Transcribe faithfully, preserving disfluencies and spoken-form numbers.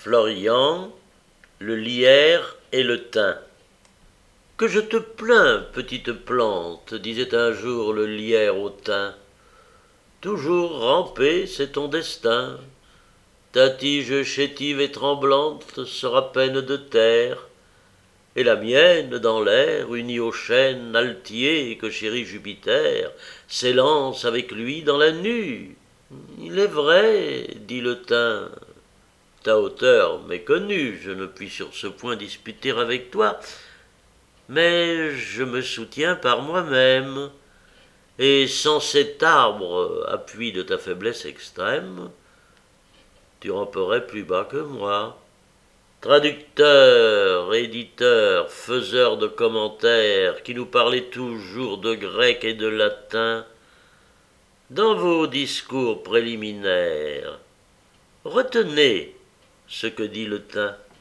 Florian, le lierre et le thym. Que je te plains, petite plante, disait un jour le lierre au thym. Toujours ramper, c'est ton destin. Ta tige chétive et tremblante sera peine de terre, et la mienne, dans l'air, unie au chêne altier que chérit Jupiter, s'élance avec lui dans la nue. Il est vrai, dit le thym, ta hauteur m'est connue, je ne puis sur ce point disputer avec toi, mais je me soutiens par moi-même, et sans cet arbre, appui de ta faiblesse extrême, tu ramperais plus bas que moi. Traducteur, éditeur, faiseur de commentaires, qui nous parlez toujours de grec et de latin, dans vos discours préliminaires, retenez ce que dit le thym.